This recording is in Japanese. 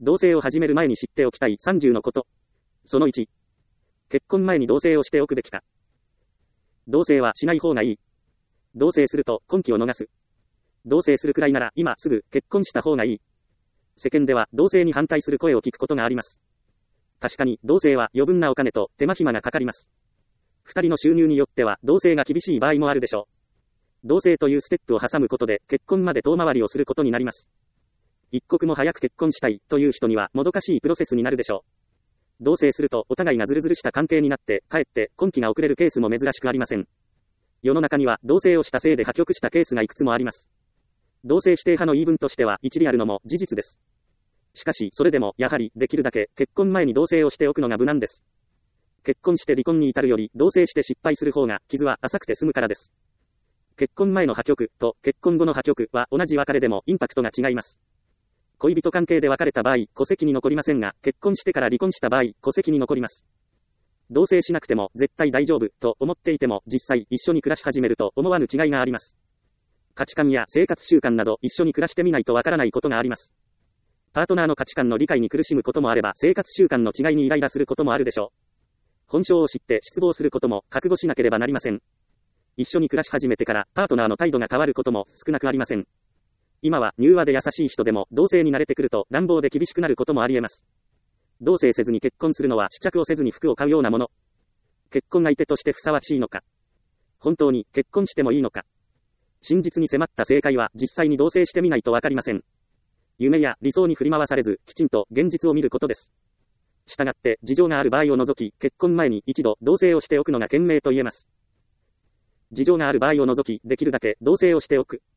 同棲を始める前に知っておきたい30のこと。その1。結婚前に同棲をしておくべきか。同棲はしない方がいい。同棲すると婚期を逃す。同棲するくらいなら今すぐ結婚した方がいい。世間では同棲に反対する声を聞くことがあります。確かに同棲は余分なお金と手間暇がかかります。二人の収入によっては同棲が厳しい場合もあるでしょう。同棲というステップを挟むことで結婚まで遠回りをすることになります。一刻も早く結婚したいという人にはもどかしいプロセスになるでしょう。同棲するとお互いがずるずるした関係になってかえって婚期が遅れるケースも珍しくありません。世の中には同棲をしたせいで破局したケースがいくつもあります。同棲否定派の言い分としては一理あるのも事実です。しかしそれでもやはりできるだけ結婚前に同棲をしておくのが無難です。結婚して離婚に至るより同棲して失敗する方が傷は浅くて済むからです。結婚前の破局と結婚後の破局は同じ別れでもインパクトが違います。恋人関係で別れた場合、戸籍に残りませんが、結婚してから離婚した場合、戸籍に残ります。同棲しなくても絶対大丈夫と思っていても、実際一緒に暮らし始めると思わぬ違いがあります。価値観や生活習慣など一緒に暮らしてみないとわからないことがあります。パートナーの価値観の理解に苦しむこともあれば、生活習慣の違いにイライラすることもあるでしょう。本性を知って失望することも覚悟しなければなりません。一緒に暮らし始めてからパートナーの態度が変わることも少なくありません。今は柔和で優しい人でも同棲に慣れてくると乱暴で厳しくなることもあり得ます。同棲せずに結婚するのは試着をせずに服を買うようなもの。結婚相手としてふさわしいのか。本当に結婚してもいいのか。真実に迫った正解は実際に同棲してみないとわかりません。夢や理想に振り回されずきちんと現実を見ることです。したがって事情がある場合を除き結婚前に一度同棲をしておくのが賢明と言えます。事情がある場合を除きできるだけ同棲をしておく。